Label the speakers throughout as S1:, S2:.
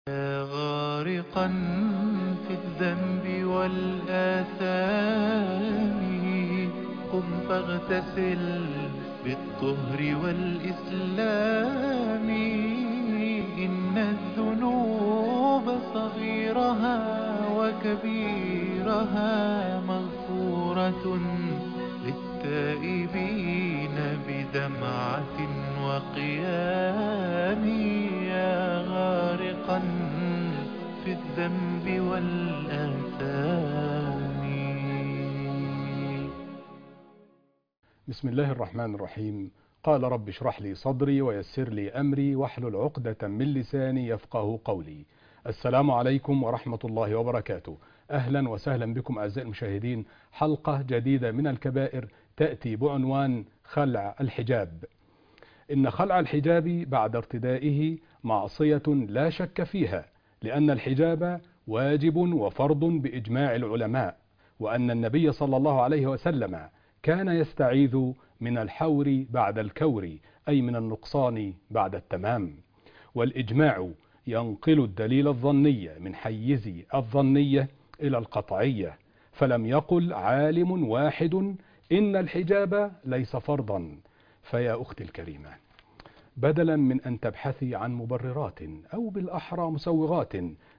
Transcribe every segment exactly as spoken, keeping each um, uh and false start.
S1: يا غارقا في الذنب والآثام قم فاغتسل بالطهر والإسلام إن الذنوب صغيرها وكبيرها مغفورة للتائبين بدمعة وقيام يا غارقا في الذنب والآثام.
S2: بسم الله الرحمن الرحيم. قال رب اشرح لي صدري ويسر لي أمري واحلل عقدة من لساني يفقه قولي. السلام عليكم ورحمة الله وبركاته. أهلا وسهلا بكم أعزائي المشاهدين، حلقة جديدة من الكبائر تأتي بعنوان خلع الحجاب. إن خلع الحجاب بعد ارتدائه معصية لا شك فيها، لأن الحجاب واجب وفرض بإجماع العلماء، وأن النبي صلى الله عليه وسلم كان يستعيذ من الحور بعد الكور، أي من النقصان بعد التمام. والإجماع ينقل الدليل الظني من حيز الظنية إلى القطعية، فلم يقل عالم واحد إن الحجاب ليس فرضا. فيا أختي الكريمة، بدلا من أن تبحثي عن مبررات أو بالأحرى مسوغات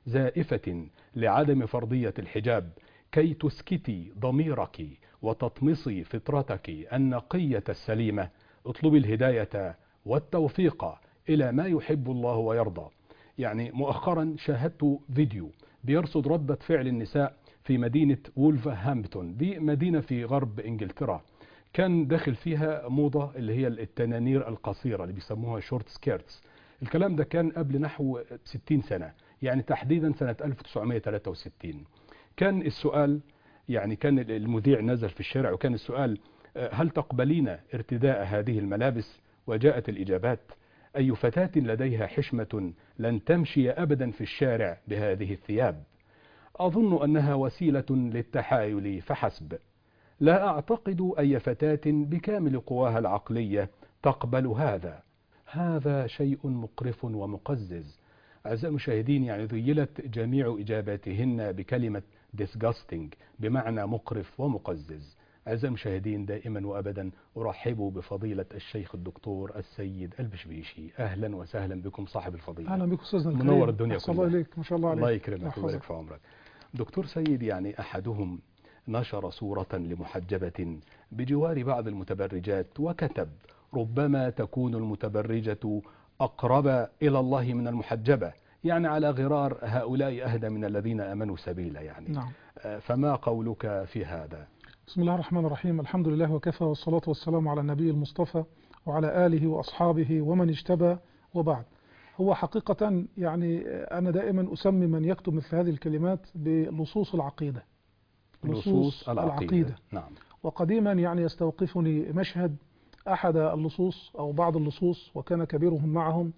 S2: زائفة لعدم فرضية الحجاب كي تسكتي ضميرك وتطمسي فطرتك النقية السليمة، اطلبي الهداية والتوفيق إلى ما يحب الله ويرضى. يعني مؤخرا شاهدت فيديو بيرصد ردة فعل النساء في مدينة وولفرهامبتون، دي مدينة في غرب إنجلترا، كان داخل فيها موضة اللي هي التنانير القصيرة اللي بيسموها شورت سكيرتس. الكلام ده كان قبل نحو ستين سنة، يعني تحديدا سنة ألف وتسعمائة وثلاثة وستين. كان السؤال، يعني كان المذيع نزل في الشارع وكان السؤال: هل تقبلين ارتداء هذه الملابس؟ وجاءت الإجابات: أي فتاة لديها حشمة لن تمشي أبدا في الشارع بهذه الثياب. أظن أنها وسيلة للتحايل فحسب. لا أعتقد أي فتاة بكامل قواها العقلية تقبل هذا. هذا شيء مقرف ومقزز. أعزائي المشاهدين، يعني ذيلت جميع إجاباتهن بكلمة disgusting بمعنى مقرف ومقزز. أعزائي المشاهدين، دائما وأبدا أرحب بفضيلة الشيخ الدكتور السيد البشبيشي. أهلا وسهلا بكم صاحب الفضيلة.
S3: أهلا بك أستاذنا الكريم،
S2: منور الدنيا كلها.
S3: الله إليك، ما شاء الله عليك.
S2: الله يكرمك ويبارك في عمرك. دكتور سيد، يعني أحدهم نشر صورة لمحجبة بجوار بعض المتبرجات وكتب: ربما تكون المتبرجة أقرب إلى الله من المحجبة، يعني على غرار هؤلاء أهدى من الذين آمنوا سبيلا يعني.
S3: نعم.
S2: فما قولك في هذا؟
S3: بسم الله الرحمن الرحيم، الحمد لله وكفى، والصلاة والسلام على النبي المصطفى وعلى آله وأصحابه ومن اجتبى، وبعد. هو حقيقة يعني أنا دائما أسمي من يكتب مثل هذه الكلمات بلصوص العقيدة.
S2: لصوص العقيدة. العقيدة. نعم.
S3: وقديما يعني يستوقفني مشهد أحد اللصوص أو بعض اللصوص، وكان كبيرهم معهم،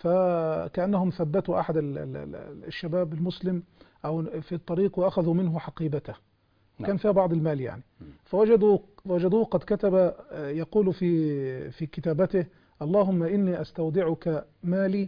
S3: فكأنهم ثبتوا أحد الشباب المسلم أو في الطريق وأخذوا منه حقيبته. نعم. كان فيها بعض المال يعني. فوجدوا وجدوه قد كتب يقول في في كتابته: اللهم إني أستودعك مالي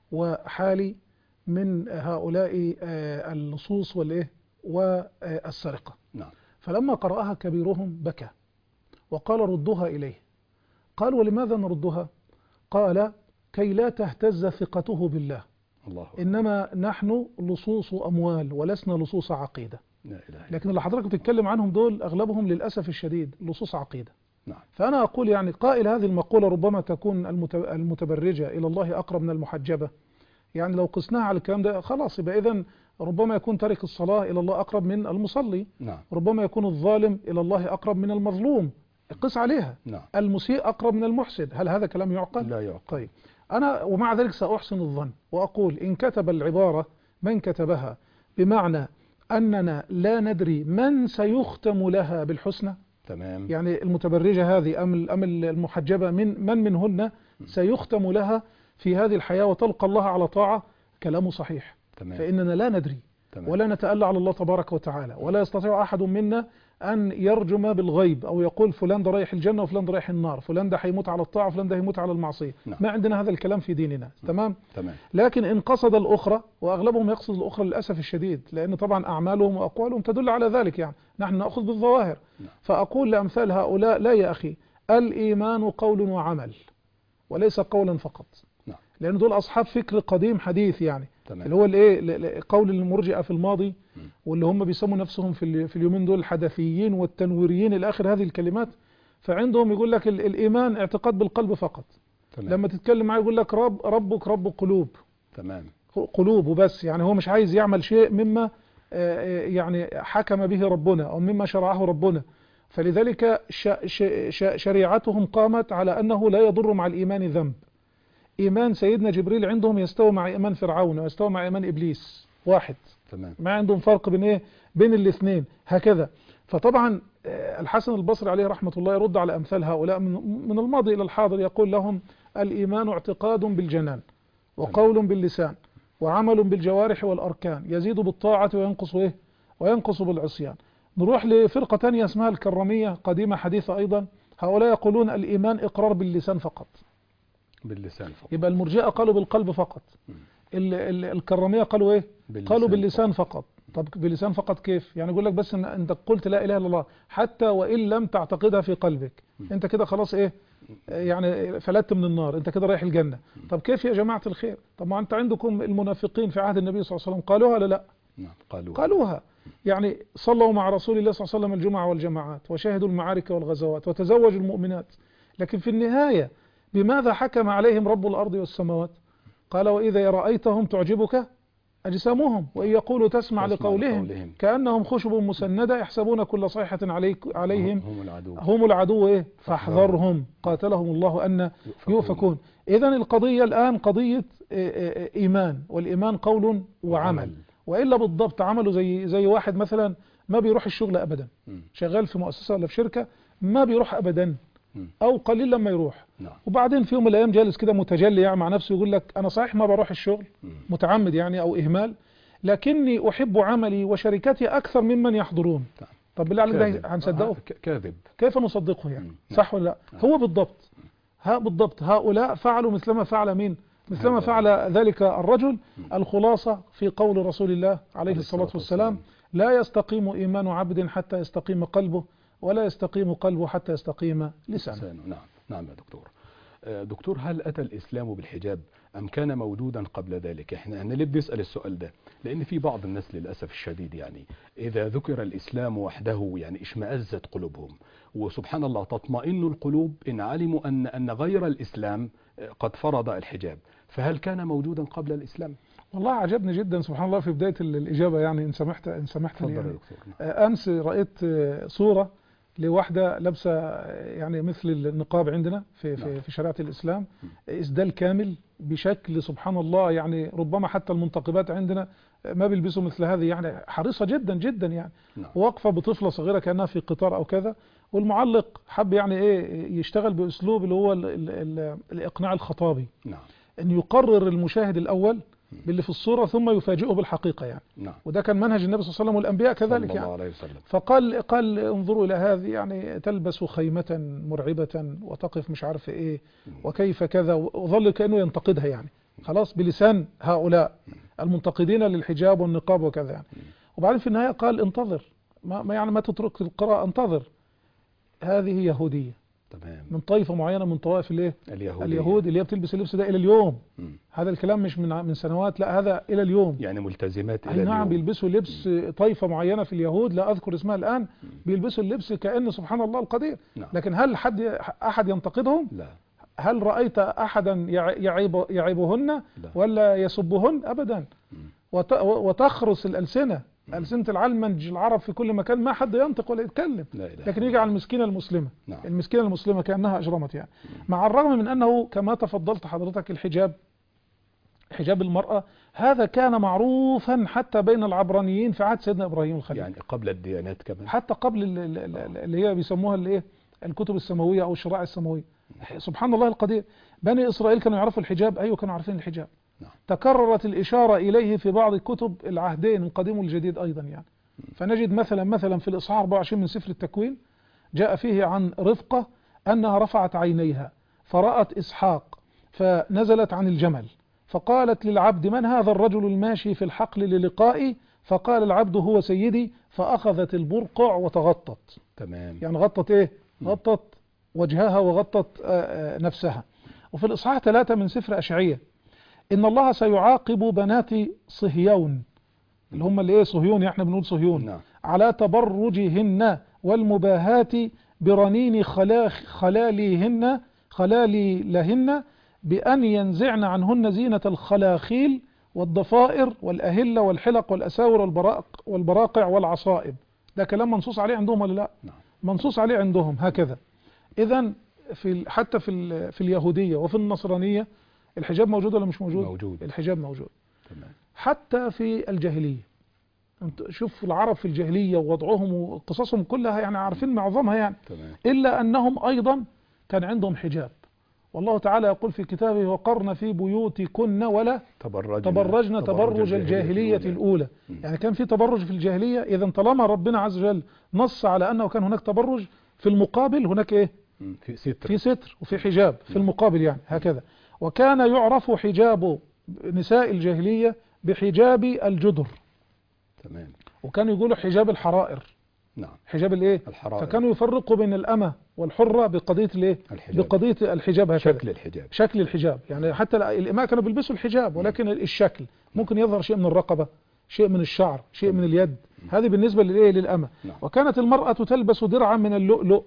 S3: وحالي من هؤلاء اللصوص والإيه والسرقة.
S2: نعم.
S3: فلما قرأها كبيرهم بكى وقال: ردوها إليه. قال: ولماذا نردها؟ قال: كي لا تهتز ثقته بالله.
S2: الله.
S3: إنما نحن لصوص أموال ولسنا لصوص عقيدة.
S2: لا إله.
S3: لكن اللي حضرتك بتتكلم عنهم دول أغلبهم للأسف الشديد لصوص عقيدة.
S2: نعم.
S3: فأنا أقول يعني قائل هذه المقولة: ربما تكون المتبرجة إلى الله أقرب من المحجبة، يعني لو قسناها على الكلام ده خلاص يبقى إذن ربما يكون تارك الصلاة إلى الله أقرب من المصلي.
S2: نعم.
S3: ربما يكون الظالم إلى الله أقرب من المظلوم، قس عليها.
S2: نعم.
S3: المسيء أقرب من المحسن. هل هذا كلام يعقل؟
S2: لا يعقل.
S3: طيب، أنا ومع ذلك سأحسن الظن وأقول: إن كتب العبارة من كتبها بمعنى أننا لا ندري من سيختم لها بالحسنى،
S2: تمام،
S3: يعني المتبرجة هذه أم أم المحجبة، من من منهن سيختم لها في هذه الحياة وتلقى الله على طاعة، كلامه صحيح.
S2: تمام.
S3: فإننا لا ندري.
S2: تمام.
S3: ولا نتألى على الله تبارك وتعالى، ولا يستطيع أحد منا أن يرجم بالغيب أو يقول فلان ده رايح الجنة وفلان ده رايح النار، فلان ده هيموت على الطاعة وفلان ده هيموت على المعصية.
S2: نعم.
S3: ما عندنا هذا الكلام في ديننا. تمام.
S2: تمام.
S3: لكن إن قصد الأخرى، وأغلبهم يقصد الأخرى للأسف الشديد، لأن طبعا أعمالهم وأقوالهم تدل على ذلك، يعني نحن نأخذ بالظواهر.
S2: نعم.
S3: فأقول لأمثال هؤلاء: لا يا أخي، الإيمان قول وعمل وليس قولا فقط.
S2: نعم.
S3: لأن دول أصحاب فكر قديم حديث، يعني
S2: تمام.
S3: اللي هو الايه قول المرجئه في الماضي، واللي هم بيسموا نفسهم في في اليومين دول الحدثيين والتنويريين الى اخر هذه الكلمات. فعندهم يقول لك الايمان اعتقاد بالقلب فقط.
S2: تمام.
S3: لما تتكلم معاه يقول لك رب ربك رب قلوب.
S2: تمام.
S3: قلوب وبس، يعني هو مش عايز يعمل شيء مما يعني حكم به ربنا او مما شرعه ربنا. فلذلك شريعتهم قامت على انه لا يضر مع الايمان ذنب. إيمان سيدنا جبريل عندهم يستوي مع إيمان فرعون ويستوي مع إيمان إبليس واحد.
S2: تمام.
S3: ما عندهم فرق بين إيه؟ بين الاثنين هكذا. فطبعا الحسن البصري عليه رحمة الله يرد على أمثال هؤلاء من الماضي إلى الحاضر، يقول لهم: الإيمان اعتقاد بالجنان، وقول باللسان، وعمل بالجوارح والأركان، يزيد بالطاعة وينقص إيه؟ وينقص بالعصيان. نروح لفرقة تانية اسمها الكرمية، قديمة حديثة أيضا. هؤلاء يقولون الإيمان إقرار باللسان فقط.
S2: باللسان فقط.
S3: يبقى المرجئة قالوا بالقلب فقط. ال ال الكرامية قالوا ايه؟ باللسان قالوا باللسان فقط. فقط. طب باللسان فقط كيف؟ يعني يقول لك بس ان انت قلت لا اله الا الله حتى وان لم تعتقدها في قلبك، م. انت كده خلاص ايه؟ يعني فلت من النار، انت كده رايح الجنة. م. طب كيف يا جماعة الخير؟ طب ما انت عندكم المنافقين في عهد النبي صلى الله عليه وسلم قالوها ولا لا؟
S2: نعم قالوها.
S3: قالوها. يعني صلوا مع رسول الله صلى الله عليه وسلم الجمعة والجماعات، وشاهدوا المعارك والغزوات، وتزوجوا المؤمنات. لكن في النهاية بماذا حكم عليهم رب الأرض والسماوات؟ قال: وإذا رأيتهم تعجبك أجسامهم وإن يقولوا تسمع لقولهم, لقولهم كأنهم خشب مسندة يحسبون كل صيحة عليك عليهم هم العدو, هم العدو إيه؟ فاحذرهم قاتلهم الله أن يؤفكون. إذن القضية الآن قضية إيمان، والإيمان قول وعمل. وإلا بالضبط عمله زي زي واحد مثلا ما بيروح الشغل أبدا، شغال في مؤسسة ولا في شركة ما بيروح أبدا أو قليل لما يروح. نعم. وبعدين في يوم من الأيام جالس كده متجلي يعني مع نفسه يقول لك أنا صحيح ما بروح الشغل، م. متعمد يعني أو إهمال، لكني أحب عملي وشركتي أكثر ممن يحضرون. نعم. طب بالله عليك ده هنصدقه؟
S2: كاذب.
S3: كيف نصدقه يعني؟ م. صح ولا لا؟ نعم. هو بالضبط ها بالضبط هؤلاء فعلوا مثلما فعل مين؟ مثلما فعل ذلك الرجل. م. الخلاصة في قول رسول الله عليه الصلاة والسلام: لا يستقيم إيمان عبد حتى يستقيم قلبه، ولا يستقيم قلبه حتى يستقيم لسانه.
S2: نعم نعم يا دكتور. دكتور، هل أتى الإسلام بالحجاب أم كان موجودا قبل ذلك؟ احنا احنا ليه بنسأل السؤال ده؟ لأن في بعض الناس للأسف الشديد يعني إذا ذكر الإسلام وحده يعني اشمأزت قلوبهم، وسبحان الله تطمئن القلوب إن علموا أن أن غير الإسلام قد فرض الحجاب. فهل كان موجودا قبل الإسلام؟
S3: والله عجبني جدا سبحان الله في بداية الإجابة، يعني إن سمحت إن سمحت لي يعني. أمس رأيت صورة لواحدة لابسة يعني مثل النقاب عندنا في في, في شريعة الإسلام، إسدال كامل بشكل سبحان الله، يعني ربما حتى المنتقبات عندنا ما بيلبسوا مثل هذه، يعني حريصة جدا جدا يعني. واقفة بطفلة صغيرة كأنها في قطار أو كذا، والمعلق حب يعني إيه يشتغل بأسلوب اللي هو ال ال ال الإقناع الخطابي. نعم. أن يقرر المشاهد الأول باللي في الصورة ثم يفاجئه بالحقيقة يعني. نعم. وده كان منهج النبي صلى الله عليه وسلم والأنبياء كذلك يعني. عليه وسلم. فقال قال انظروا إلى هذه، يعني تلبس خيمة مرعبة وتقف مش عارف إيه وكيف كذا، وظل كأنه ينتقدها يعني خلاص بلسان هؤلاء المنتقدين للحجاب والنقاب وكذا يعني. وبعدين في النهاية قال انتظر، ما يعني ما تترك القراءة، انتظر، هذه يهودية. تمام. من طائفة معينة من طوائف الايه؟ اليهود اللي هي بتلبس اللبس ده الى اليوم. م. هذا الكلام مش من من سنوات، لا هذا الى اليوم، يعني ملتزمات الى اليوم. نعم بيلبسوا لبس م. طائفة معينة في اليهود لا اذكر اسمها الان، م. بيلبسوا اللبس كأن سبحان الله القدير. نعم. لكن هل حد احد ينتقدهم؟ لا. هل رأيت احدا يعيب يعيبهن؟ لا. ولا يسبهن؟ ابدا. م. وت وتخرس الألسنة، ألسنة العلمنج العرب في كل مكان، ما حد ينطق ولا يتكلم، لكن يجي على المسكينة المسلمة. نعم. المسكينة المسلمة كأنها أجرمت يعني. مم. مع الرغم من أنه كما تفضلت حضرتك الحجاب، حجاب المرأة هذا كان معروفا حتى بين العبرانيين في عهد سيدنا إبراهيم الخليل، يعني قبل الديانات كمان، حتى قبل اللي هي بيسموها الايه الكتب السماوية أو الشرائع السماوية. سبحان الله القدير، بني إسرائيل كانوا يعرفوا الحجاب، أيوة كانوا عارفين الحجاب،
S2: نعم.
S3: تكررت الإشارة إليه في بعض كتب العهدين القديم والجديد أيضا يعني. فنجد مثلا مثلا في الإصحاح أربعة وعشرين من سفر التكوين جاء فيه عن رفقة أنها رفعت عينيها فرأت إسحاق فنزلت عن الجمل فقالت للعبد: من هذا الرجل الماشي في الحقل للقائي؟ فقال العبد: هو سيدي. فأخذت البرقع وتغطت.
S2: تمام.
S3: يعني غطت إيه؟ غطت وجهها وغطت نفسها. وفي الإصحاح ثلاثة من سفر أشعية: إن الله سيعاقب بنات صهيون، اللي هم اللي إيه صهيون، احنا بنقول صهيون،
S2: نعم.
S3: على تبرجهن والمباهات برنين خلا خلاليهن خلالي لهن بأن ينزعن عنهن زينة الخلاخيل والضفائر والأهلة والحلق والأساور والبراق والبراقع والعصائب. ده كلام منصوص عليه عندهم ولا لا؟
S2: نعم.
S3: منصوص عليه عندهم هكذا. إذن في حتى في في اليهودية وفي النصرانية الحجاب موجود ولا مش موجود؟
S2: موجود.
S3: الحجاب موجود.
S2: تمام.
S3: حتى في الجاهلية، انت شوف العرب في الجاهلية ووضعهم وقصصهم كلها يعني عارفين معظمها يعني.
S2: تمام.
S3: إلا أنهم أيضا كان عندهم حجاب. والله تعالى يقول في كتابه: وقرن في بيوتكن ولا
S2: تبرجنا,
S3: تبرجنا تبرج الجاهلية الأولى, الأولى. يعني كان في تبرج في الجاهلية. إذا طالما ربنا عز وجل نص على أنه كان هناك تبرج، في المقابل هناك إيه؟
S2: في ستر,
S3: في ستر وفي حجاب في المقابل يعني هكذا. وكان يعرف حجاب نساء الجاهلية بحجاب الجدر.
S2: تمام.
S3: وكانوا يقولوا حجاب الحرائر.
S2: نعم.
S3: حجاب الايه؟
S2: الحرائر.
S3: فكانوا يفرقوا بين الأمة والحرة بقضية الايه؟
S2: الحجاب.
S3: بقضية الحجاب هكذا.
S2: شكل الحجاب.
S3: شكل الحجاب يعني حتى الإماء كانوا بيلبسوا الحجاب، ولكن الشكل ممكن يظهر شيء من الرقبة، شيء من الشعر، شيء من اليد. هذه بالنسبة للايه؟ للأمة. وكانت المرأة تلبس درعا من اللؤلؤ.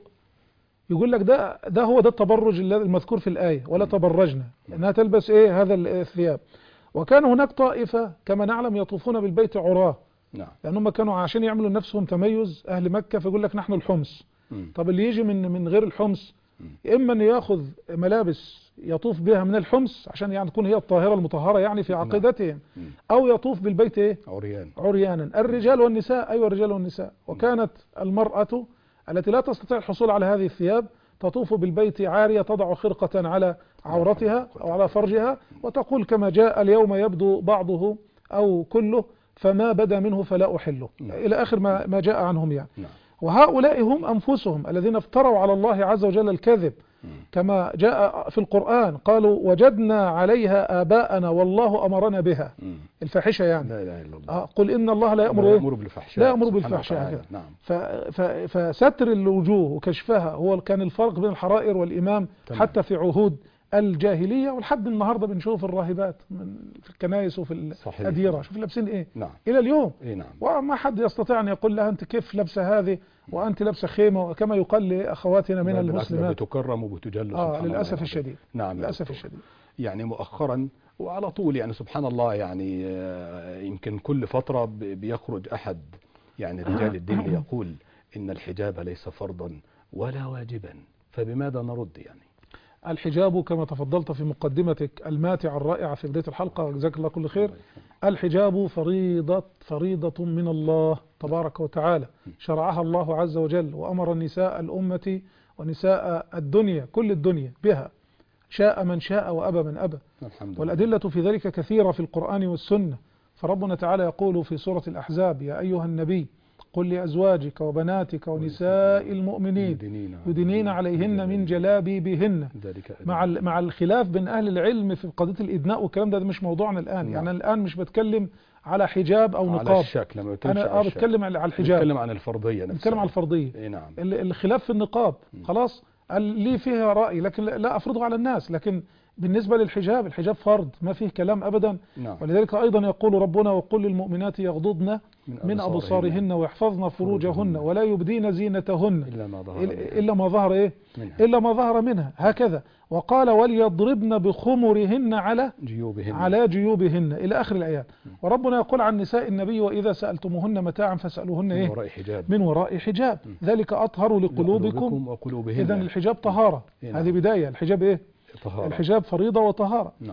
S3: يقول لك ده ده هو ده التبرج المذكور في الآية: ولا تبرجنا، انها تلبس ايه؟ هذا الثياب. وكان هناك طائفة كما نعلم يطوفون بالبيت عراه.
S2: نعم.
S3: لأنهم كانوا عشان يعملوا لنفسهم تميز أهل مكة، فيقول لك نحن الحمص.
S2: مم.
S3: طب اللي يجي من من غير الحمص إما أن يأخذ ملابس يطوف بها من الحمص عشان يعني تكون هي الطاهرة المطهرة يعني في عقيدتهم، أو يطوف بالبيت إيه؟
S2: عريان.
S3: عريانا. الرجال والنساء، أيوة الرجال والنساء. وكانت المرأة التي لا تستطيع الحصول على هذه الثياب تطوف بالبيت عارية، تضع خرقة على عورتها أو على فرجها، وتقول كما جاء: اليوم يبدو بعضه أو كله، فما بدا منه فلا أحله.
S2: نعم.
S3: إلى آخر ما ما جاء عنهم يعني.
S2: نعم.
S3: وهؤلاء هم أنفسهم الذين افتروا على الله عز وجل الكذب، كما جاء في القرآن: قالوا وجدنا عليها آباءنا والله أمرنا بها.
S2: مم.
S3: الفاحشة يعني.
S2: لا إله إلا الله.
S3: آه قل إن الله لا يأمر,
S2: لا يأمر بالفحشاء.
S3: لا يأمر بالفحشاء.
S2: نعم.
S3: ف ف فستر الوجوه وكشفها هو كان الفرق بين الحرائر والإمام. تمام. حتى في عهود الجاهلية، ولحد النهاردة بنشوف الراهبات من في الكنائس وفي الأديرة شوف لابسين إيه.
S2: نعم.
S3: إلى اليوم.
S2: إيه نعم.
S3: وما حد يستطيع أن يقول لها أنت كيف لابسة هذه وأنت لابسة خيمة، كما يقال لأخواتنا من المسلمات.
S2: بتكرم وبتجل.
S3: آه للأسف الشديد.
S2: نعم.
S3: للأسف الشديد.
S2: يعني مؤخرا وعلى طول يعني سبحان الله يعني يمكن كل فترة بيخرج أحد يعني رجال الدين يقول إن الحجاب ليس فرضا ولا واجبا، فبماذا نرد يعني؟
S3: الحجاب كما تفضلت في مقدمتك الماتعة الرائعة في بداية الحلقة، جزاك الله كل خير. الحجاب فريضة فريضة من الله تبارك وتعالى، شرعها الله عز وجل، وأمر النساء الأمة ونساء الدنيا كل الدنيا بها، شاء من شاء وأبى من أبى. والأدلة في ذلك كثيرة في القرآن والسنة. فربنا تعالى يقول في سورة الأحزاب: يا أيها النبي قل لأزواجك وبناتك ونساء المؤمنين يدنين عليهن من جلابيبهن. مع مع الخلاف بين أهل العلم في قضية الإدناء والكلام ده, ده مش موضوعنا الآن. نعم. يعني الآن مش بتكلم على حجاب أو نقاب،
S2: على الشكل.
S3: أنا بتكلم على الحجاب،
S2: بتكلم عن الفرضية نفسها،
S3: بتكلم عن الفرضية.
S2: إيه نعم.
S3: الخلاف في النقاب خلاص لي فيها رأي، لكن لا أفرضه على الناس. لكن بالنسبة للحجاب، الحجاب فرض ما فيه كلام أبدا.
S2: نعم.
S3: ولذلك أيضا يقول ربنا: وقل للمؤمنات يغضضن من أبصارهن ويحفظن فروجهن ولا يبدين زينتهن
S2: إلا ما ظهر
S3: إلا ما ظهر إيه؟
S2: منها.
S3: إلا ما ظهر منها. هكذا. وقال: وليضربن بخمرهن على
S2: جيوبهن
S3: على جيوبهن إلى آخر الآيات. وربنا يقول عن نساء النبي: وإذا سألتموهن متاعا فاسألوهن إيه؟
S2: من وراء حجاب.
S3: من وراء حجاب. ذلك أطهر لقلوبكم
S2: وقلوبهن.
S3: إذن الحجاب طهارة.
S2: نعم.
S3: هذه بداية. الحجاب إيه؟
S2: طهارة.
S3: الحجاب فريضة وطهارة.
S2: نعم.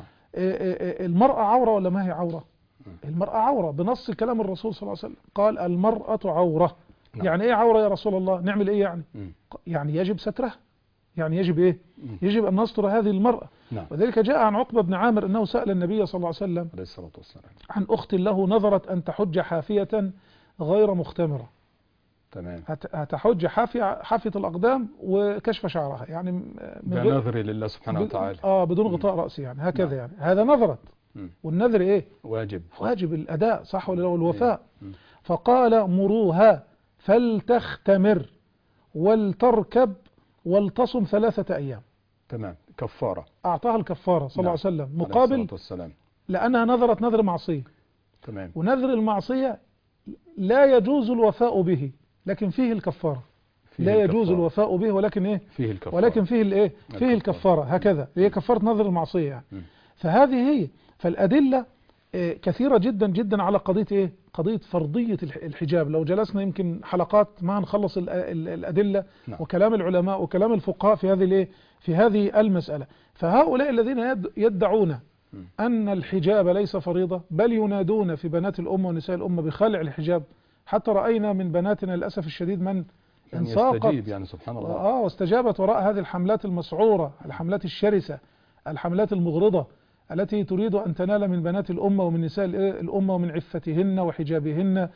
S3: المرأة عورة ولا ما هي عورة؟ المرأة عورة بنص كلام الرسول صلى الله عليه وسلم، قال: المرأة عورة. نعم. يعني إيه عورة يا رسول الله؟ نعمل إيه يعني؟ م. يعني يجب سترها، يعني يجب إيه؟ يجب أن نستر هذه المرأة.
S2: نعم.
S3: وذلك جاء عن عقبة بن عامر أنه سأل النبي صلى الله عليه وسلم
S2: عليه الصلاة والسلام
S3: عن أخت له نظرت أن تحج حافية غير مختمرة.
S2: تمام.
S3: هتحج حافية حافية الأقدام وكشف شعرها، يعني من
S2: بنظر لله سبحانه وتعالى.
S3: آه بدون غطاء رأسي، يعني هكذا. نعم. يعني هذا نظرت.
S2: م.
S3: والنذر إيه؟
S2: واجب.
S3: واجب الأداء، صح ولا الوفاء.
S2: م.
S3: فقال مروها فلتختمر ولتركب ولتصم ثلاثة أيام.
S2: تمام. كفارة.
S3: أعطاها الكفارة صلى الله عليه وسلم مقابل لأنها نظرت نذر معصية.
S2: تمام.
S3: ونذر المعصية لا يجوز الوفاء به لكن فيه الكفارة. فيه لا الكفارة. يجوز الوفاء به ولكن إيه؟
S2: فيه الكفارة.
S3: ولكن فيه الإيه؟ فيه الكفارة. هكذا هي كفارة نذر المعصية يعني. م. فهذه هي. فالأدلة كثيرة جدا جدا على قضية إيه؟ قضية فرضية الحجاب. لو جلسنا يمكن حلقات ما هنخلص الأدلة. نعم. وكلام العلماء وكلام الفقهاء في هذه الإيه؟ في هذه المسألة. فهؤلاء الذين يدعون أن الحجاب ليس فريضة بل ينادون في بنات الأمة ونساء الأمة بخلع الحجاب، حتى رأينا من بناتنا للأسف الشديد من انساقت
S2: يستجيب يعني سبحان الله
S3: آه واستجابت وراء هذه الحملات المسعورة، الحملات الشرسة، الحملات المغرضة التي تريد أن تنال من بنات الأمة ومن نساء الأمة ومن عفتهن وحجابهن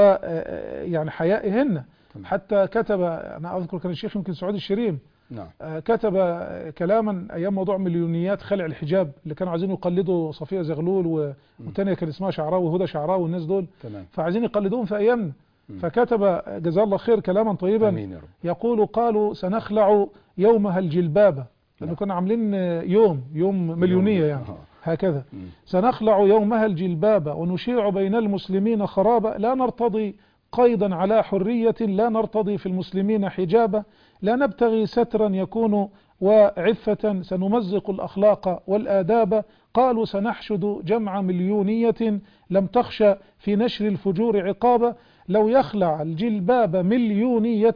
S3: ويعني حيائهن. حتى كتب، أنا أذكر كان الشيخ يمكن سعود الشريم
S2: نعم.
S3: كتب كلاما أيام موضوع مليونيات خلع الحجاب اللي كانوا عايزين يقلدوا صفية زغلول والتانية كان اسمها شعراوي وهدى شعراوي والناس دول.
S2: تمام.
S3: فعايزين يقلدوهم في أيامنا. فكتب جزاه الله خير كلاما طيبا.
S2: أمين يا رب.
S3: يقول قالوا سنخلع يومها الجلبابة، لأنه كانوا عاملين يوم يوم مليونية يعني هكذا. م. سنخلع يومها الجلبابة ونشيع بين المسلمين خرابة، لا نرتضي قيدا على حرية، لا نرتضي في المسلمين حجابا، لا نبتغي سترا يكون وعفة، سنمزق الأخلاق والآداب. قالوا سنحشد جمع مليونية لم تخشى في نشر الفجور عقابا، لو يخلع الجلباب مليونية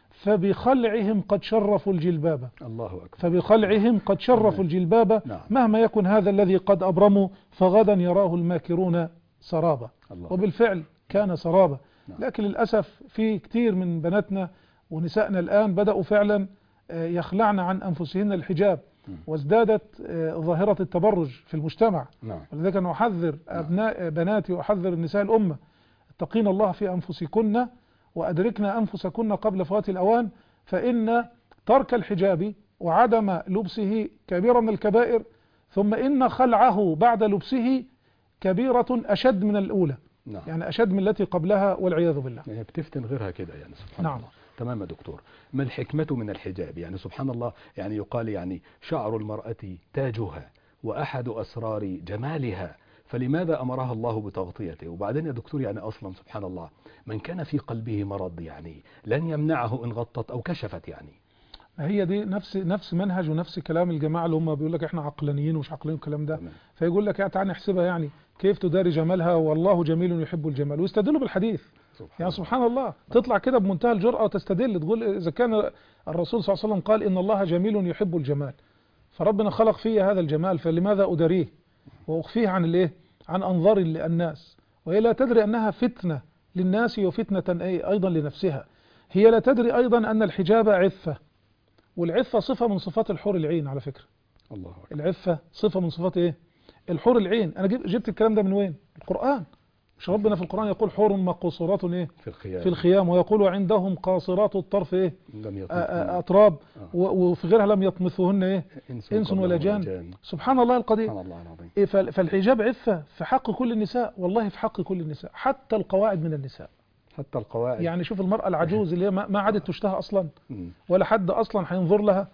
S3: فبخلعهم قد شرفوا الجلباب.
S2: الله أكبر.
S3: فبخلعهم قد شرفوا الجلباب. نعم. مهما يكن هذا الذي قد أبرموا فغدا يراه الماكرون سرابا. وبالفعل كان سرابا. نعم. لكن للأسف في كتير من بناتنا ونسائنا الآن بدأوا فعلا يخلعن عن أنفسهن الحجاب، وازدادت ظاهرة التبرج في المجتمع.
S2: نعم.
S3: ولذلك أنا أحذر أبناء بناتي وأحذر النساء الأمة، اتقين الله في أنفسكن وأدركنا أنفسكن قبل فوات الأوان، فإن ترك الحجاب وعدم لبسه كبيرة من الكبائر، ثم إن خلعه بعد لبسه كبيرة أشد من الأولى. نعم. يعني أشد من التي قبلها والعياذ بالله.
S2: يعني بتفتن غيرها كده يعني سبحان
S3: نعم.
S2: الله. تمام يا دكتور. ما الحكمة من الحجاب؟ يعني سبحان الله، يعني يقال يعني شعر المرأة تاجها وأحد أسرار جمالها، فلماذا أمرها الله بتغطيته؟ وبعدين يا دكتور يعني أصلا سبحان الله من كان في قلبه مرض يعني لن يمنعه إن غطت أو كشفت. يعني
S3: هي دي نفس نفس منهج ونفس كلام الجماعة اللي هم بيقول لك احنا عقلانيين ومش عقلانيين الكلام ده. تمام. فيقول لك تعالى نحسبها يعني كيف تداري جمالها والله جميل يحب الجمال، ويستدلوا بالحديث. سبحان يعني سبحان الله. الله تطلع كده بمنتهى الجرأة وتستدل تقول إذا كان الرسول صلى الله عليه وسلم قال إن الله جميل يحب الجمال، فربنا خلق فيه هذا الجمال، فلماذا أداريه وأخفيه عن الايه عن أنظار الناس؟ وهي لا تدري أنها فتنة للناس وفتنة أيضا لنفسها. هي لا تدري أيضا أن الحجاب عفة، والعفة صفة من صفات الحور العين على فكرة.
S2: الله أكبر.
S3: العفة صفة من صفات إيه؟ الحور العين. أنا جبت الكلام ده من وين؟ القرآن. مش ربنا في القرآن يقول حور مقصورات إيه؟
S2: في الخيام.
S3: في الخيام، ويقول عندهم قاصرات الطرف إيه؟
S2: لم
S3: أطراب. آه. وفي غيرها لم يطمثهن إيه؟
S2: إنس,
S3: إنس ولا جان. سبحان الله القدير.
S2: سبحان الله العظيم.
S3: إيه فالحجاب عفة في حق كل النساء، والله في حق كل النساء، حتى القواعد من النساء.
S2: حتى القواعد. يعني
S3: شوف المرأة العجوز اللي هي ما عادت تشتهى أصلا ولا حد أصلا هينظر لها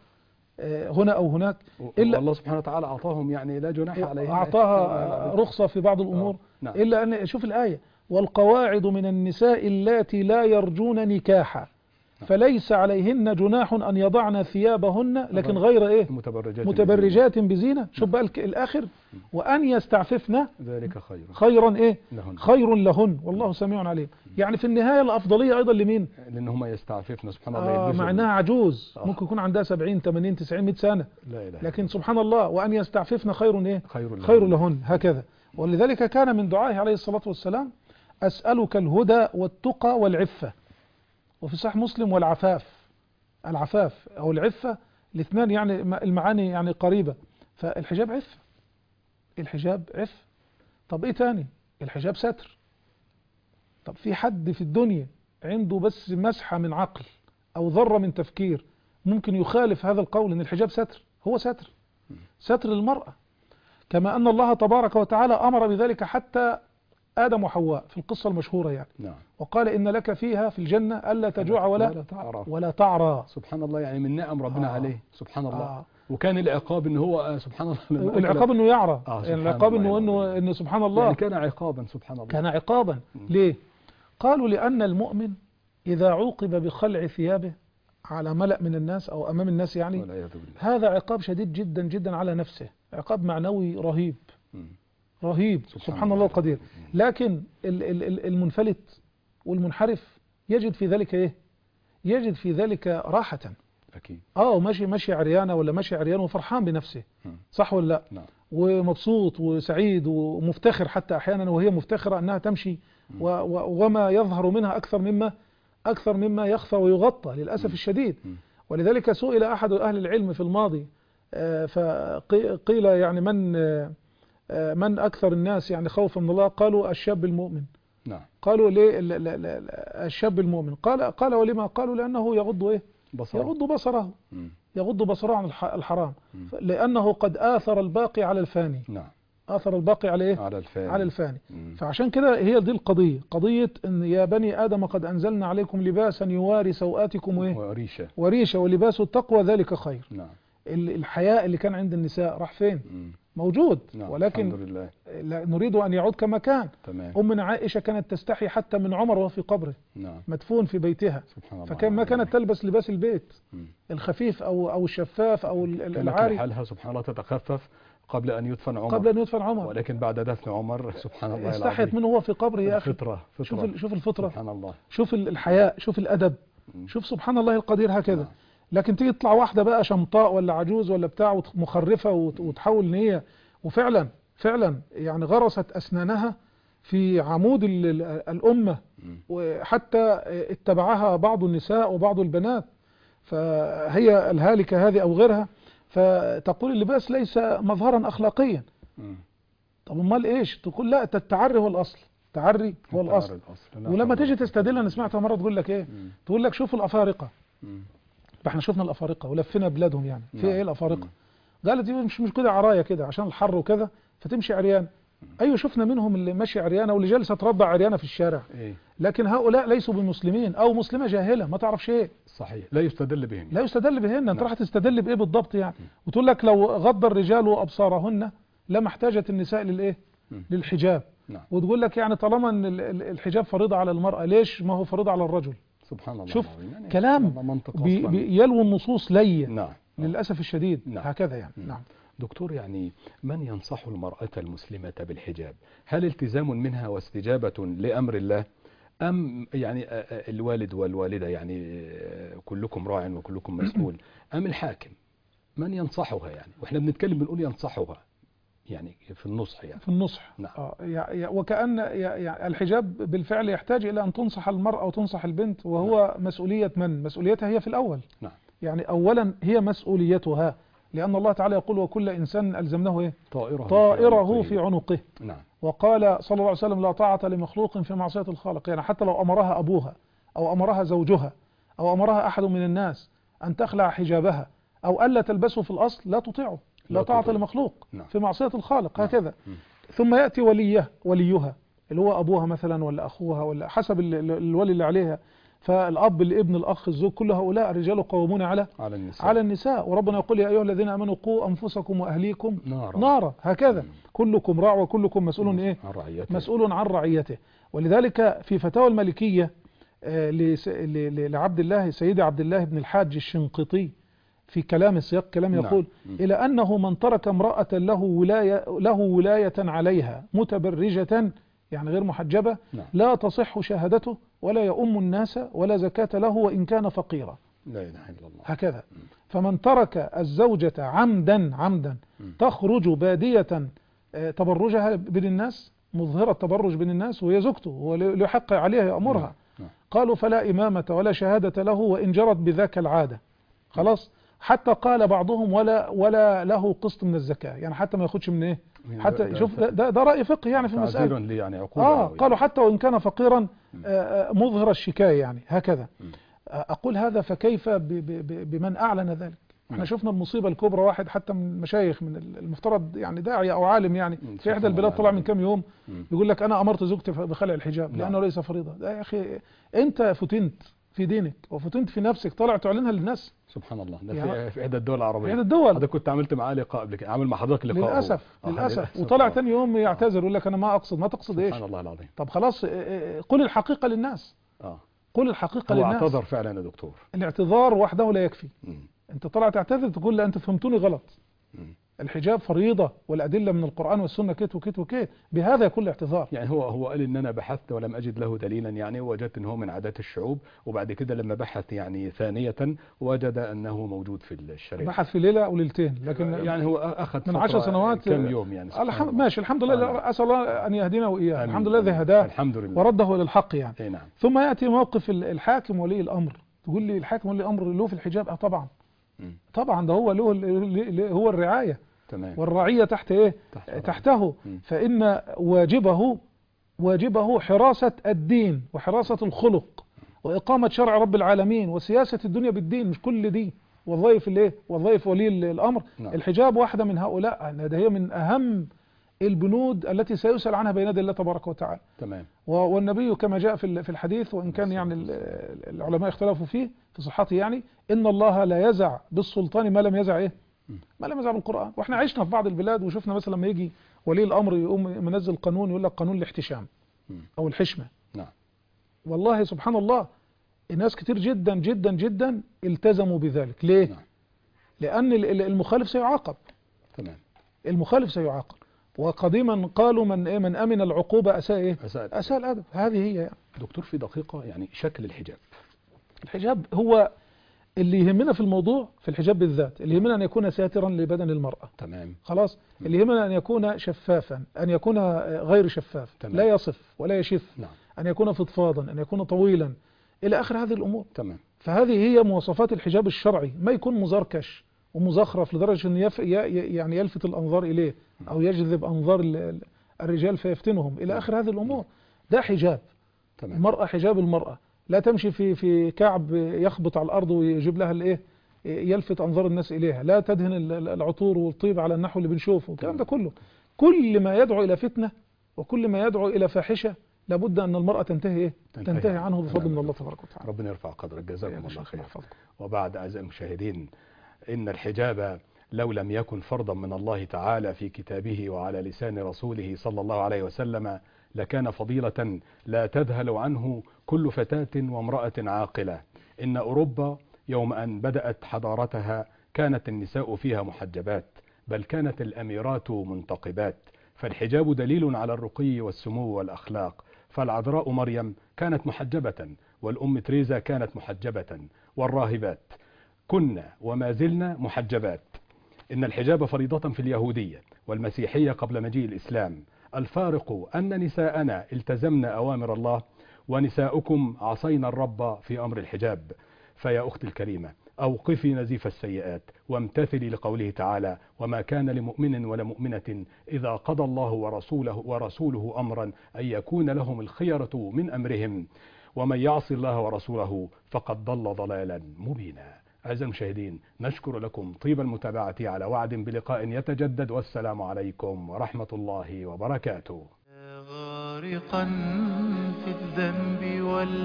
S3: هنا أو هناك،
S2: إلا الله سبحانه وتعالى أعطاهم يعني لا جناح عليها،
S3: أعطاها رخصة في بعض الأمور. نعم. إلا أن شوف الآية والقواعد من النساء اللاتي لا يرجون نكاحا فليس عليهن جناح أن يضعن ثيابهن لكن غير إيه
S2: متبرجات,
S3: متبرجات بزينة. شوف بقى الآخر وأن يستعففن
S2: ذلك خير
S3: خيرا إيه
S2: لهن.
S3: خير لهن والله سميع عليم. يعني في النهاية الأفضلية أيضا لمين؟
S2: لأن هم يستعففن سبحان الله.
S3: آه مع أنها عجوز آه. ممكن يكون عندها سبعين ثمانين تسعين مئة سنة،
S2: لا إله
S3: لكن سبحان الله وأن يستعففن خير إيه
S2: خير لهن,
S3: خير لهن. هكذا. ولذلك كان من دعائه عليه الصلاة والسلام أسألك الهدى والتقى والعفة، وفي صحيح مسلم والعفاف. العفاف أو العفة الاثنان يعني المعاني يعني قريبة. فالحجاب عفة، الحجاب عفة. طب ايه تاني؟ الحجاب ستر. طب في حد في الدنيا عنده بس مسحة من عقل او ذرة من تفكير ممكن يخالف هذا القول ان الحجاب ستر؟ هو ستر، ستر للمرأة، كما ان الله تبارك وتعالى امر بذلك حتى آدم وحواء في القصة المشهورة يعني.
S2: نعم.
S3: وقال إن لك فيها في الجنة ألا تجوع ولا
S2: ولا تعرى.
S3: ولا تعرى.
S2: سبحان الله، يعني من نعم ربنا
S3: آه.
S2: عليه سبحان الله.
S3: آه.
S2: وكان العقاب ان هو آه سبحان الله،
S3: والعقاب انه يعرى.
S2: آه
S3: يعني العقاب انه انه انه سبحان الله
S2: يعني كان عقابا سبحان الله.
S3: كان عقابا. م. ليه؟ قالوا لأن المؤمن إذا عوقب بخلع ثيابه على ملأ من الناس أو أمام الناس يعني هذا عقاب شديد جدا جدا على نفسه، عقاب معنوي رهيب. م. رهيب سبحان, سبحان الله القدير. لكن المنفلت والمنحرف يجد في ذلك ايه؟ يجد في ذلك راحة.
S2: اكيد.
S3: اه ماشي ماشي عريانة ولا ماشي عريان وفرحان بنفسه. م. صح ولا لا؟ نعم. ومبسوط وسعيد ومفتخر حتى احيانا وهي مفتخرة انها تمشي و و وما يظهر منها اكثر مما اكثر مما يخفى ويغطى للاسف م. الشديد. م. ولذلك سئل احد اهل العلم في الماضي آه فقيل يعني من آه من أكثر الناس يعني خوفا من الله؟ قالوا الشاب المؤمن. نعم. قالوا ليه لا لا لا الشاب المؤمن؟ قال قال ولما؟ قالوا لأنه يغض إيه؟ بصره. يغض بصره. م. يغض بصره عن الحرام. م. لأنه قد آثر الباقي على الفاني. نعم. آثر الباقي على إيه؟ على الفاني. على الفاني. م. فعشان كده هي دي القضية، قضية إن يا بني آدم قد أنزلنا عليكم لباسا يواري سوآتكم وإيه؟ وريشة. وريشة ولباس التقوى ذلك خير. نعم. الحياء اللي كان عند النساء راح فين؟ م. موجود. نعم. ولكن الحمد لله. نريد أن يعود كما كان. تمام. أمنا عائشة كانت تستحي حتى من عمر وهو في قبره. نعم. مدفون في بيتها. سبحان الله. فكان ما كانت تلبس لباس البيت م. الخفيف أو أو الشفاف أو العاري. كانت حالها سبحان الله تتخفف قبل أن يدفن عمر. قبل أن يدفن عمر. ولكن بعد دفن عمر سبحان الله استحيت منه وهو في قبره يا أخي. الفطرة. شوف شوف الفطرة. سبحان الله. شوف الحياء، شوف الأدب. م. شوف سبحان الله القدير هكذا. نعم. لكن تيجي تطلع واحدة بقى شمطاء ولا عجوز ولا بتاع مخرفة وتحول ان هي وفعلا فعلا يعني غرست أسنانها في عمود الأمة، وحتى اتبعها بعض النساء وبعض البنات، فهي الهالكة هذه أو غيرها، فتقول اللباس ليس مظهرا أخلاقيا. طب امال إيش؟ تقول لا التعري هو الأصل، التعري هو الأصل. ولما تيجي تستدل أنا سمعتها مرة تقول لك إيه؟ تقول لك شوفوا الأفارقة. احنا شفنا الأفارقة ولفنا بلادهم يعني في ايه الأفارقة؟ قالت دي مش مش كده عراية كده عشان الحر وكذا فتمشي عريان. ايوه شفنا منهم اللي ماشي عريانة واللي جالسة تربع عريانة في الشارع. إيه؟ لكن هؤلاء ليسوا بمسلمين او مسلمة جاهلة ما تعرفش ايه. صحيح. لا يستدل بهن. لا يستدل بهن. انت راح تستدل بايه بالضبط يعني؟ وتقول لك لو غض الرجال ابصارهن لما احتاجت النساء للايه؟ للحجاب. نعم. وتقول لك يعني طالما ان الحجاب فريضة على المرأة ليش ما هو فريضة على الرجل؟ سبحان الله. شوف يعني كلام بي بي يلوي النصوص لي. نعم. للأسف الشديد. نعم. هكذا يعني. نعم. نعم.
S2: دكتور، يعني من ينصح المرأة المسلمة بالحجاب؟ هل التزام منها واستجابة لأمر الله، أم يعني الوالد والوالدة يعني كلكم راع وكلكم مسؤول، أم الحاكم؟ من ينصحها يعني؟ وإحنا بنتكلم بنقول ينصحها يعني في النصح يعني.
S3: في النصح. نعم. آه وكأن الحجاب بالفعل يحتاج إلى أن تنصح المرأة وتنصح البنت، وهو نعم. مسؤولية من؟ مسؤوليتها هي في الأول. نعم. يعني أولا هي مسؤوليتها، لأن الله تعالى يقول وكل إنسان ألزمناه إيه؟ طائره, طائره في عنقه. نعم. وقال صلى الله عليه وسلم لا طاعة لمخلوق في معصية الخالق، يعني حتى لو أمرها أبوها أو أمرها زوجها أو أمرها أحد من الناس أن تخلع حجابها أو ألا تلبسه في الأصل لا تطيعه. لا طاعة لمخلوق. نعم. في معصية الخالق. نعم. هكذا. م. ثم يأتي وليه وليها اللي هو أبوها مثلا ولا أخوها ولا حسب الولي اللي عليها، فالأب الابن الأخ الزوج كل هؤلاء الرجال قوامون على على النساء. على النساء. وربنا يقول يا أيها الذين آمنوا قوا أنفسكم وأهليكم نارا, نارا. هكذا. م. كلكم راع وكلكم مسؤول إيه؟ عن رعيته. مسؤول عن رعيته. ولذلك في فتاوى المالكية لعبد الله سيدي عبد الله بن الحاج الشنقيطي في كلام سياق كلام يقول نعم. إلى أنه من ترك امرأة له ولاية, له ولاية عليها متبرجة يعني غير محجبة نعم. لا تصح شهادته ولا يؤم الناس ولا زكاة له وإن كان فقيرا. لا إله إلا الله. هكذا. م. فمن ترك الزوجة عمدا عمدا م. تخرج بادية تبرجها بين الناس، مظهرة تبرج بين الناس وهي زوجته وليحق عليها يأمرها. نعم. قالوا فلا إمامة ولا شهادة له وإن جرت بذاك العادة. خلاص. حتى قال بعضهم ولا ولا له قسط من الزكاة، يعني حتى ما ياخدش من ايه، حتى شوف ده, ده, ده رأي فقهي يعني في المسألة.
S2: ليه يعني عقوبة
S3: اه
S2: يعني.
S3: قالوا حتى وإن كان فقيرا آه مظهر الشكاية يعني هكذا. آه أقول هذا فكيف ب ب بمن أعلن ذلك؟ احنا شفنا المصيبة الكبرى، واحد حتى من المشايخ من المفترض يعني داعية أو عالم يعني في إحدى البلاد طلع من كام يوم يقول لك أنا أمرت زوجتي بخلع الحجاب لأنه ليس فريضة. ده يا أخي أنت فتنت في دينك وفتنت في نفسك، طلع تعلنها للناس.
S2: سبحان الله. ده
S3: يعني
S2: في إحدى الدول العربية،
S3: في إحدى الدول.
S2: حضرتك كنت عملت معاه لقاء قبل كده، عامل مع حضرتك لقاء
S3: للأسف هو. للأسف وطلع ثاني يوم يعتذر يقول لك أنا ما أقصد. ما تقصد إيش؟
S2: سبحان الله العظيم.
S3: طب خلاص قل الحقيقة للناس.
S2: اه
S3: قل الحقيقة
S2: هو
S3: للناس.
S2: هو اعتذر فعلا يا دكتور.
S3: الاعتذار وحده لا يكفي.
S2: م.
S3: أنت طلع تعتذر تقول لا أنت فهمتوني غلط.
S2: م.
S3: الحجاب فريضة والأدلة من القرآن والسنة كيت وكيت وكيت، بهذا يكون اعتذار.
S2: يعني هو هو قال ان انا بحثت ولم اجد له دليلا، يعني وجدت ان هو من عادات الشعوب، وبعد كده لما بحث يعني ثانية وجد انه موجود في الشريعة.
S3: بحث في ليلة او ليلتين، لكن
S2: يعني هو اخذ
S3: من عشر سنوات
S2: كم يوم يعني.
S3: الحمد ماشي الحمد لله. اسال الله ان يهدينا واياه. الحمد لله الذي هداه
S2: الحمد لله
S3: ورده الى الحق يعني.
S2: اي نعم.
S3: ثم ياتي موقف الحاكم ولي الامر، تقول لي الحاكم ولي الامر له في الحجاب؟ اه طبعا م. طبعا ده هو له هو الرعاية. تمام. والرعية تحت ايه؟ تحت تحته. م. فإن واجبه واجبه حراسة الدين وحراسة الخلق وإقامة شرع رب العالمين وسياسة الدنيا بالدين، مش كل دي وظائف الايه؟ وظائف ولي الأمر. نعم. الحجاب واحدة من هؤلاء، ده هي من أهم البنود التي سيسأل عنها بين يدي الله تبارك وتعالى.
S2: تمام.
S3: والنبي كما جاء في في الحديث، وإن كان يعني العلماء اختلفوا فيه في صحته، يعني إن الله لا يزع بالسلطان ما لم يزع ايه؟ ما لم يزع بالقرآن. واحنا عشنا في بعض البلاد وشفنا مثلا لما يجي ولي الأمر يقوم منزل قانون يقول لك قانون الاحتشام أو الحشمة. نعم. والله سبحان الله الناس كتير جدا جدا جدا التزموا بذلك. ليه؟ نعم. لأن المخالف سيعاقب. تمام. المخالف سيعاقب. وقديما قالوا من إيه من أمن العقوبة أساء إيه؟ أساء, أساء الأدب. هذه هي يعني.
S2: دكتور في دقيقة، يعني شكل الحجاب.
S3: الحجاب هو اللي يهمنا في الموضوع في الحجاب بالذات، اللي يهمنا أن يكون ساترا لبدن المرأة.
S2: تمام.
S3: خلاص. م. اللي يهمنا أن يكون شفافا، أن يكون غير شفاف. تمام. لا يصف ولا يشف. نعم. أن يكون فضفاضا، أن يكون طويلا، إلى آخر هذه الأمور. تمام. فهذه هي مواصفات الحجاب الشرعي، ما يكون مزركش ومزخرف لدرجة أن يف يعني يلفت الأنظار إليه أو يجذب أنظار الرجال فيفتنهم إلى آخر هذه الأمور. ده حجاب. تمام. المرأة حجاب المرأة، لا تمشي في في كعب يخبط على الأرض ويجيب لها الإيه يلفت أنظار الناس إليها، لا تدهن العطور والطيب على النحو اللي بنشوفه. الكلام ده كله كل ما يدعو إلى فتنة وكل ما يدعو إلى فاحشة لابد أن المرأة تنتهي إيه؟ تنتهي, تنتهي عنه بفضل من الله تبارك وتعالى.
S2: ربنا يرفع قدرك، جزاكم الله خير. وبعد أعزائي المشاهدين، إن الحجاب لو لم يكن فرضا من الله تعالى في كتابه وعلى لسان رسوله صلى الله عليه وسلم لكان فضيلة لا تذهل عنه كل فتاة وامرأة عاقلة. إن أوروبا يوم أن بدأت حضارتها كانت النساء فيها محجبات، بل كانت الأميرات منتقبات، فالحجاب دليل على الرقي والسمو والأخلاق. فالعذراء مريم كانت محجبة، والأم تريزا كانت محجبة، والراهبات كنا وما زلنا محجبات. إن الحجاب فريضة في اليهودية والمسيحية قبل مجيء الإسلام. الفارق أن نساءنا التزمن أوامر الله ونساؤكم عصينا الرب في أمر الحجاب. فيا أختي الكريمة، أوقفي نزيف السيئات وامتثلي لقوله تعالى: وما كان لمؤمن ولا مؤمنة إذا قضى الله ورسوله, ورسوله أمرا أن يكون لهم الخيرة من أمرهم ومن يعص الله ورسوله فقد ضل ضلالا مبينا. أعزائي المشاهدين، نشكر لكم طيب المتابعة على وعد بلقاء يتجدد، والسلام عليكم ورحمة الله وبركاته.
S1: غارقا في الذنب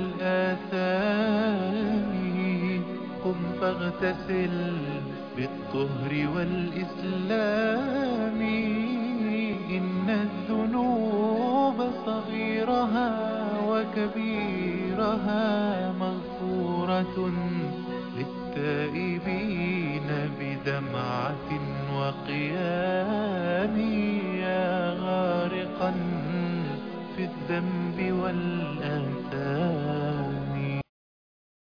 S1: والآثام قم فاغتسل بالطهر والإسلام. إن الذنوب صغيرها وكبيرها مغفورة للتائبين بدمعة وقيام. يا غارقا في الذنب والآثام.